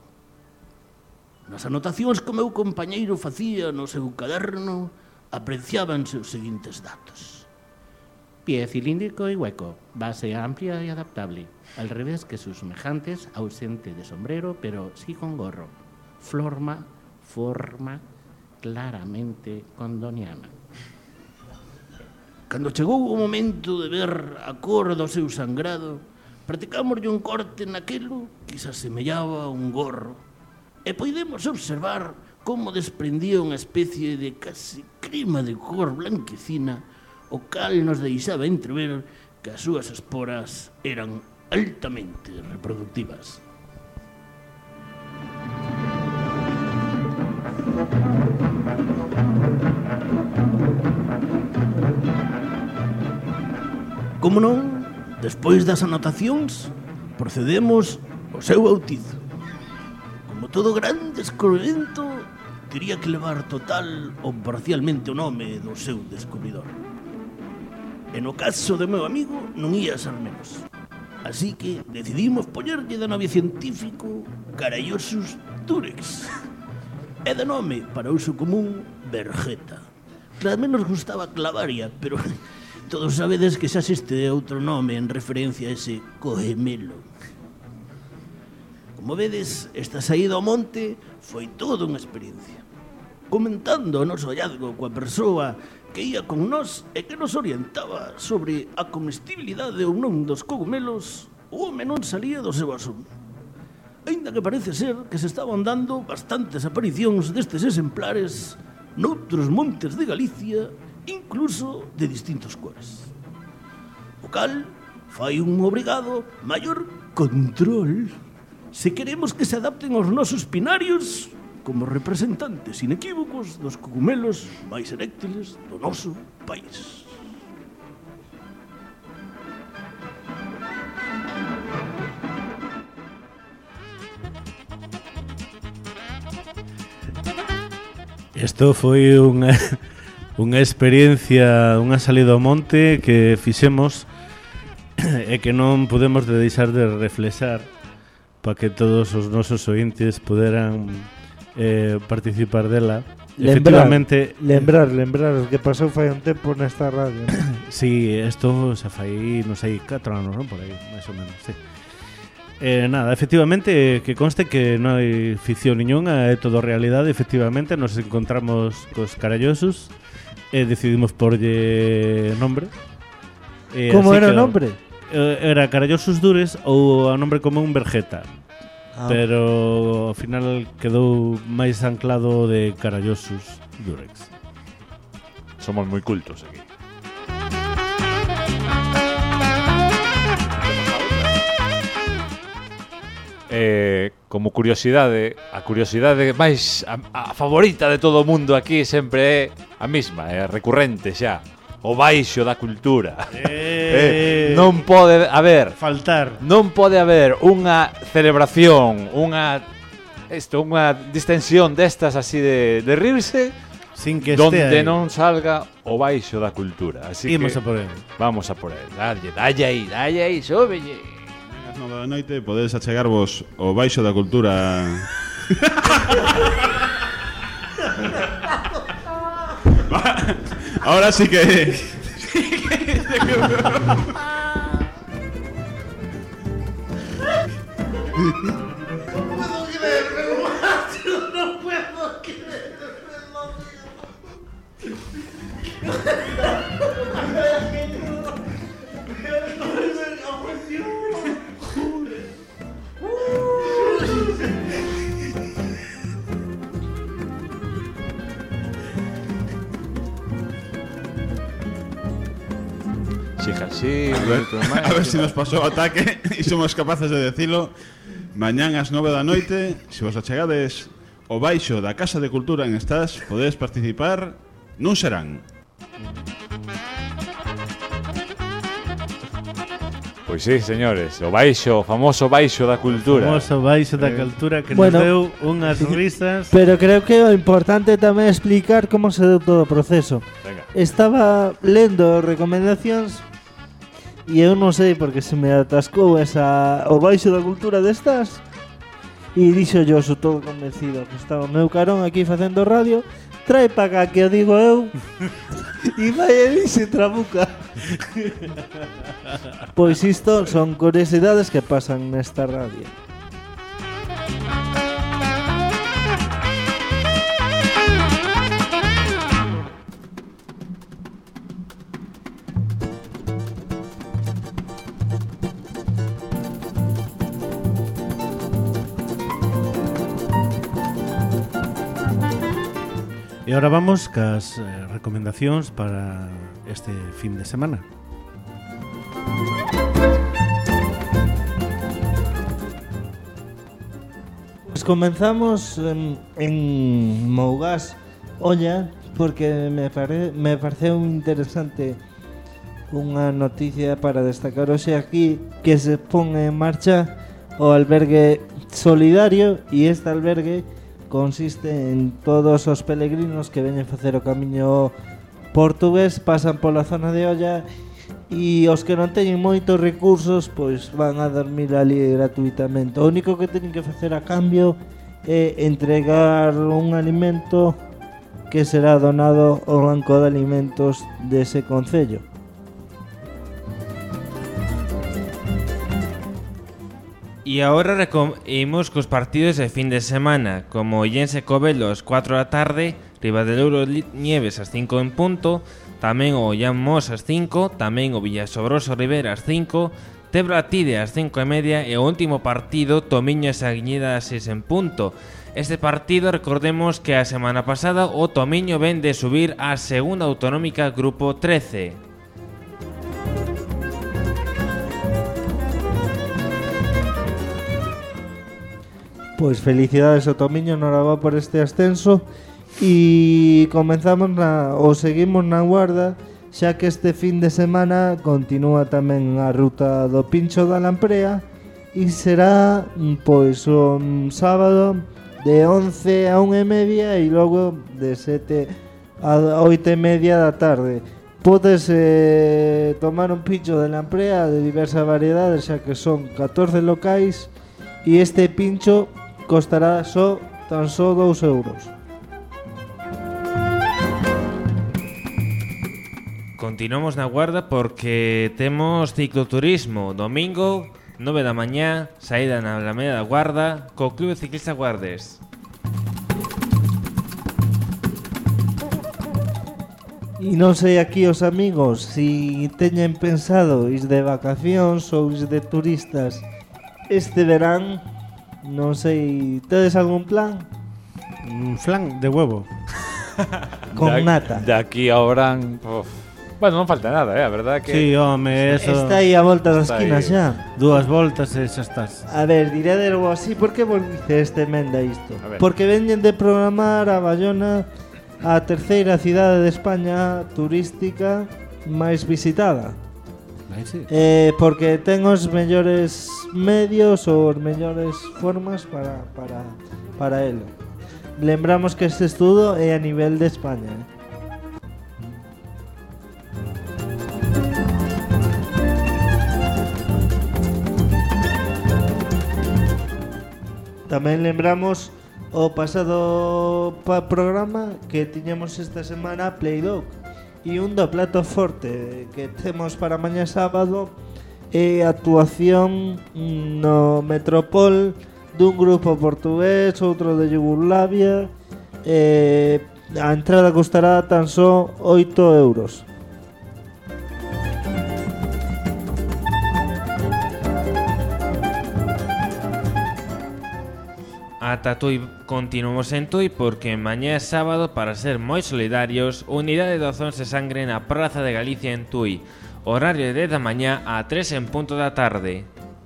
Nas anotacións que o meu compañeiro facía no seu caderno apreciábanse os seguintes datos. Pie cilíndrico y hueco, base amplia y adaptable, al revés que sus semejantes, ausente de sombrero, pero sí con gorro. Forma claramente condoniana. Cando chegou o momento de ver a cor do seu sangrado, practicámoslle un corte naquelo que se asemellaba a un gorro e podemos observar como desprendía unha especie de casi crema de cor blanquecina, o cal nos deixaba entrever que as súas esporas eran altamente reproductivas. Como non, despois das anotacións, procedemos ao seu bautizo. Como todo gran descubrimento, tería que levar total ou parcialmente o nome do seu descubridor. E no caso do meu amigo non ia ser menos. Así que decidimos poñerlle de nome científico Carallosus durex. E de nome, para uso común, Vergeta. Claramente nos gustaba Clavaria, pero todos sabedes que xa existe outro nome en referencia a ese cogemelo. Como vedes, esta saída ao monte foi toda unha experiencia. Comentando o noso hallazgo coa persoa que ia con nós e que nos orientaba sobre a comestibilidade ou non dos cogumelos, o home non salía do seu asunto. Ainda que parece ser que se estaban dando bastantes aparicións destes exemplares noutros montes de Galicia, incluso de distintos cores. O cal fai un obrigado maior control se queremos que se adapten aos nosos pinarios como representantes inequívocos dos cogumelos máis eréctiles do noso país. Isto foi unha experiencia, unha salida ao monte que fixemos e que non podemos deixar de reflexar para que todos os nosos ointes poderan participar dela. Efectivamente, lembrar que pasou fai un tempo nesta radio. Sí, isto xa fai, non sei, 4 anos, non? Por aí, máis ou menos, sí. Nada, efectivamente, que conste que non hai ficción niñonha, é todo realidade. Efectivamente, nos encontramos cos Carallosus e decidimos porlle nombre. Como era o nombre? Era Carallosus durex ou a nombre común Vergeta. Pero ao final quedou máis anclado de Carallosus durex. Somos moi cultos aquí. Como curiosidade, a curiosidade máis a favorita de todo o mundo aquí sempre é a mesma, é recurrente xa. o baixo da cultura. Non pode haber unha celebración, unha distensión destas así de rirse sin que donde estea aí. non salga o baixo da cultura. Así Imos que a por él. Vamos a por él. Dalle aí, súbelle. Ás 9 da noite podedes achegarvos o baixo da cultura. Ahora sí que a ver si nos pasou o ataque e somos capaces de decilo. Mañán ás 9 da noite, se vos achegades o baixo da Casa de Cultura en Estás, podedes participar nun serán. Pois sí, señores, o famoso baixo da cultura. O famoso baixo da cultura que Bueno, nos deu unhas risas. Pero creo que o importante tamén é explicar como se deu todo o proceso. Venga. Estaba lendo recomendacións e eu non sei porque se me atascou o baixo da cultura destas e dixo yo, sou todo convencido que estaba o meu carón aquí facendo radio, trae pa cá que o digo eu e vai e dixe trabuca. Pois isto son curiosidades que pasan nesta radio. E agora vamos cas recomendacións para este fin de semana. Pues comenzamos en Mougás Olla porque me pareceu interesante unha noticia para destacar hoxe aquí que se pon en marcha o albergue solidario e este albergue consiste en todos os peregrinos que veñen facer o camiño portugués, pasan pola zona de Olla e os que non teñen moitos recursos pois van a dormir ali gratuitamente. O único que teñen que facer a cambio é entregar un alimento que será donado ao Banco de Alimentos dese concello. E agora imos cos partidos de fin de semana, como Illense Cobelos 4 da tarde, Ribadelouro Nieves ás 5 en punto, tamén o Ollán Mos ás 5, tamén o Villasobroso Rivera ás 5, Tebra Tide ás 5:30 e o último partido Tomiño e Saguiñeda ás 6 en punto. Este partido, recordemos que a semana pasada o Tomiño ven de subir á segunda autonómica Grupo 13. Pois felicidades ao Tomiño, enhorabuá por este ascenso e comenzamos seguimos na Guarda, xa que este fin de semana continúa tamén a ruta do Pincho da Lamprea e será pois un sábado de 11 a 1:30 e logo de 7 a 8:30 da tarde. Podes tomar un pincho de Lamprea de diversas variedades, xa que son 14 locais e este pincho costará tan só 2 euros. Continuamos na Guarda porque temos cicloturismo. Domingo, 9 da mañá, saída na Alameda da Guarda co Clube Ciclista Guardes. E non sei aquí os amigos si teñen pensado ir de vacacións ou ir de turistas este verán. Non sei, tedes algún plan? Un flan de huevo. Con nata. De aquí a Obrán, bueno, non falta nada, a verdade que sí, home, eso está aí a volta da esquina xa. 2 voltas e xa estás. A ver, diré algo así, por que volvice este menda isto? Porque veñen de programar a Bayona a terceira cidade de España turística máis visitada. Porque ten os mellores medios ou as mellores formas para elo. Lembramos que este estudo é a nivel de España. Tamén lembramos o pasado programa que tiñamos esta semana Play-Doh e un do plato forte que temos para mañá sábado é a actuación no Metropol dun grupo portugués, outro de Yugoslavia. A entrada costará tan só 8 euros. Ata Tui continuamos en Tui porque mañá é sábado para ser moi solidarios. Unidade de doazóns de sangre na Praza de Galicia en Tui. Horario de 10 da mañá a 3 en punto da tarde.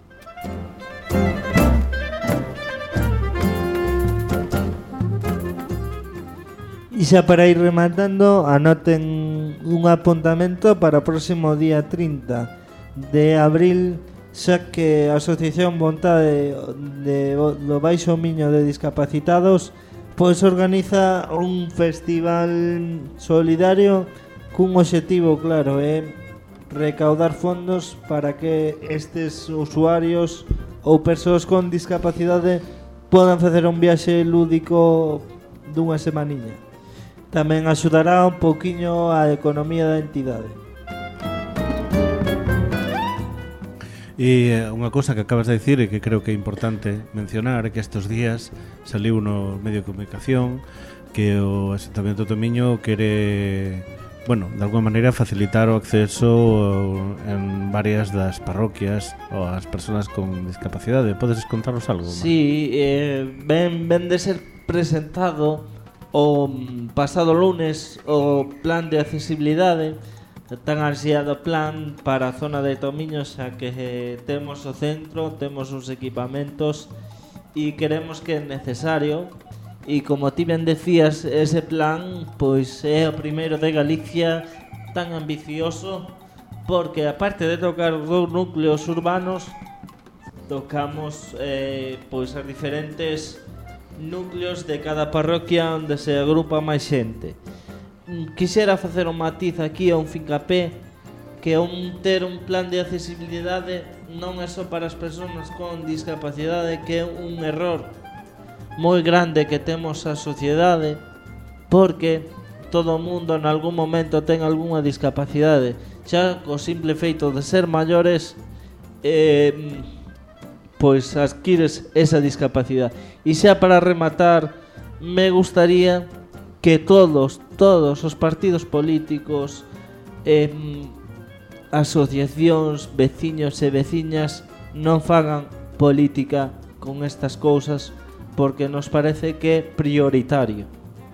E xa para ir rematando, anoten un apuntamento para o próximo día 30 de abril, xa que a Asociación Vontade do Baixo Miño de Discapacitados pois organiza un festival solidario cun obxectivo claro, recaudar fondos para que estes usuarios ou persoas con discapacidade podan facer un viaxe lúdico dunha semaniña. Tamén axudará un pouquiño a economía da entidade. E unha cousa que acabas de dicir e que creo que é importante mencionar é que estes días saliu no medio de comunicación que o Asentamento Tomiño quere, bueno, de alguma maneira facilitar o acceso en varias das parroquias ou as persoas con discapacidade. Podes contarnos algo? Sí, ven de ser presentado o pasado lunes o plan de accesibilidade, tan ansiado plan para a zona de Tomiño, xa que temos o centro, temos os equipamentos e queremos que é necesario. E como ti ben decías, ese plan pois é o primeiro de Galicia tan ambicioso, porque aparte de tocar os dous núcleos urbanos, tocamos pois as diferentes núcleos de cada parroquia onde se agrupa máis xente. Quixera facer un matiz aquí a un fincapé que ter un plan de accesibilidade non é só para as persoas con discapacidade, que é un error moi grande que temos a sociedade, porque todo o mundo en algún momento ten algunha discapacidade. Xa co simple feito de ser maiores pois adquires esa discapacidade. E xa para rematar, me gustaría que todos os partidos políticos, asociacións, veciños e veciñas non fagan política con estas cousas, porque nos parece que é prioritario.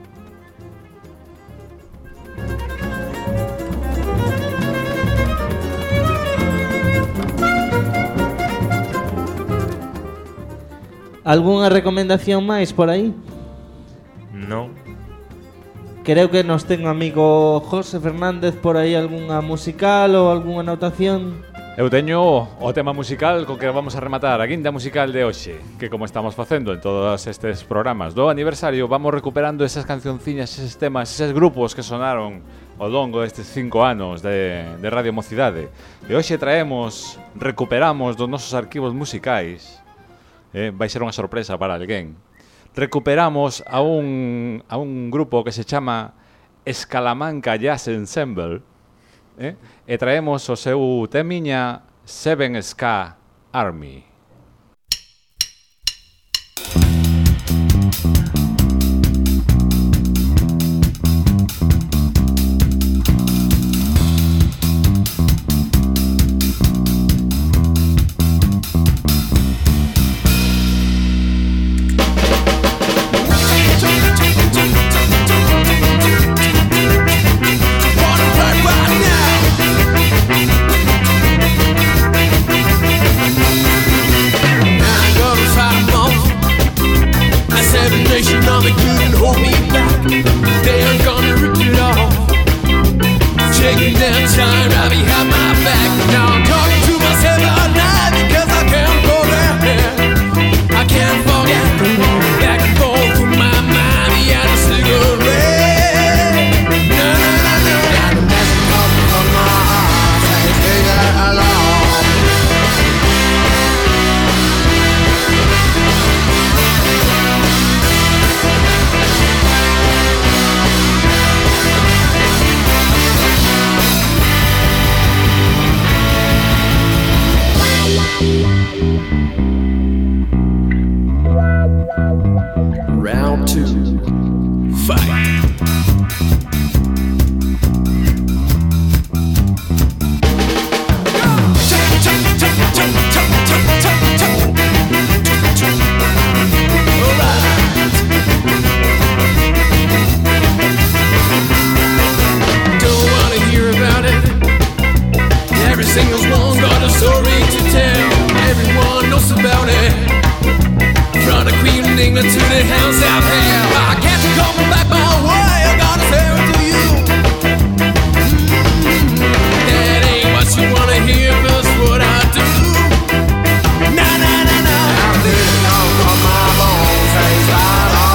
Algúnha recomendación máis por aí? Non. Creo que nos ten o amigo José Fernández por aí algunha musical ou algunha anotación. Eu teño o tema musical co que vamos a rematar a guinda musical de hoxe, que como estamos facendo en todos estes programas do aniversario, vamos recuperando esas cancionciñas, eses temas, eses grupos que sonaron ao longo destes 5 anos de Radio Mocidade. E hoxe recuperamos dos nosos arquivos musicais, vai ser unha sorpresa para alguén. Recuperamos a un grupo que se chama Escalamanca Jazz Ensemble, e traemos o seu temiña Seven Ska Army. Right now. breaking down time right behind my back. Now I'm talking to myself all night because I can't forget. I can't forget. Back and forth through my mind behind a cigarette. No, no, no, no. Got a message coming from my heart saying stay there alone. Round 2, fight. Don't wanna hear about it. Every single one got a story to tell. Everyone knows about it. From the Queen of England to the house out there. I can't come back my way. I gotta tell it to you. That ain't what you wanna hear, but it's what I do. Nah, nah, nah, nah. I'm living on my bones, face right on.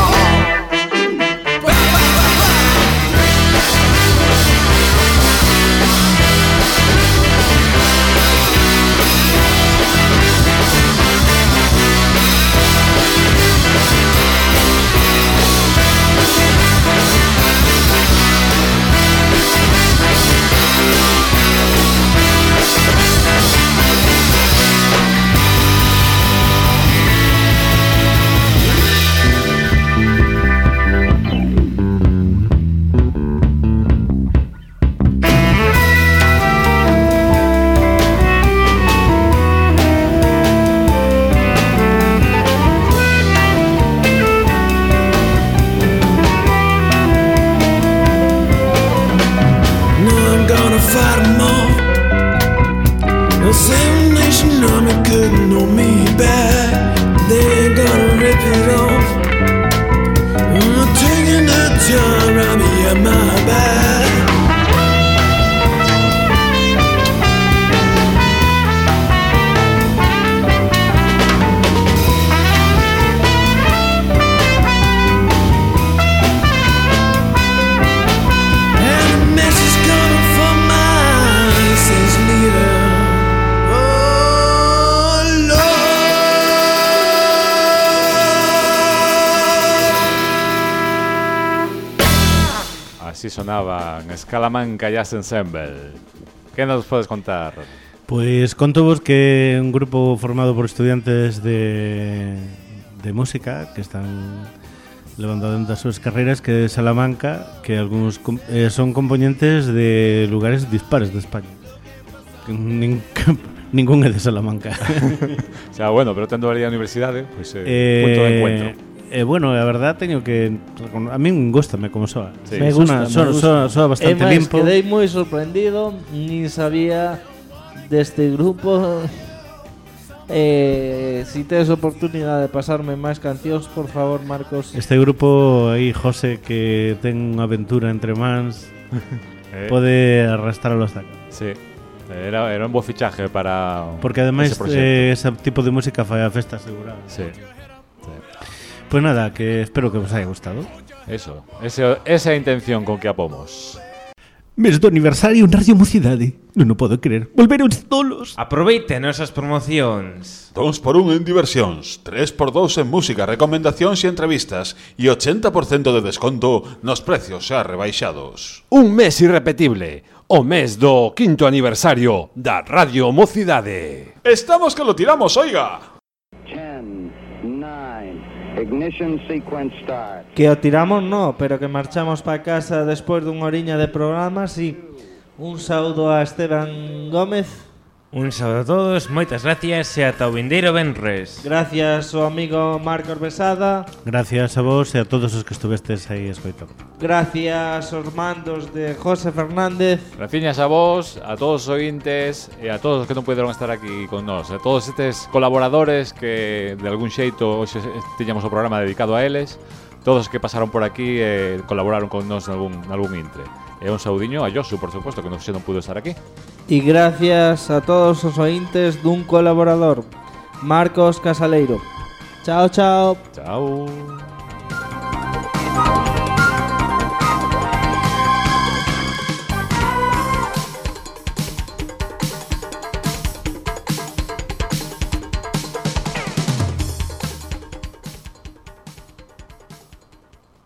Así sonaban Escalamanca Jazz Ensemble. ¿Qué nos puedes contar? Pues conto vos que un grupo formado por estudiantes de música que están levando dentro das súas carreiras, que de Salamanca, que algúns son componentes de lugares dispares de España. Ningún é de Salamanca. O sea, bueno, pero tendo ali a universidade, pois punto de encuentro. Bueno, a verdad teño que a min góstame como soa. Sí. Me gusta, soa bastante limpo. Quedei moi sorprendido, nin sabía deste grupo. Si tens oportunidade de pasarme máis cancións, por favor, Marcos. Este grupo aí, José, que ten unha aventura entre mans, pode arrastrarlo hasta acá. Sí. Era un bo fichaje para porque ademais ese tipo de música fai a festa asegurada. Sí. Pues nada, que espero que vos haya gustado. Eso, esa é a intención con que apomos. Mes do aniversario en Radio Mocidade. Non o podo creer. Volveron tolos. Aproveiten nosas promocións. 2x1 en diversións, 3x2 en música, recomendacións e entrevistas e 80% de desconto nos precios xa rebaixados. Un mes irrepetible. O mes do 5º aniversario da Radio Mocidade. Estamos que lo tiramos, oiga. 10, 9, ignition sequence start. Que o tiramos no, pero que marchamos para casa despois dunha horiña de programa, sí. Un saúdo a Esteban Gómez. Un saúdo a todos, moitas gracias e ata o vindeiro venres. Gracias ao amigo Marcos Besada. Gracias a vos e a todos os que estuvestes aí escoitando. Gracias aos mandos de José Fernández. Gracias a vos, a todos os ointes e a todos os que non puderon estar aquí con nós. A todos estes colaboradores que de algún xeito hoxe tiñamos o programa dedicado a eles. Todos os que pasaron por aquí colaboraron con nós nalgún intre. E un saudiño a Josu, por suposto, que non pudo estar aquí. E gracias a todos os ointes dun colaborador, Marcos Casaleiro. Chao, chao. Chao.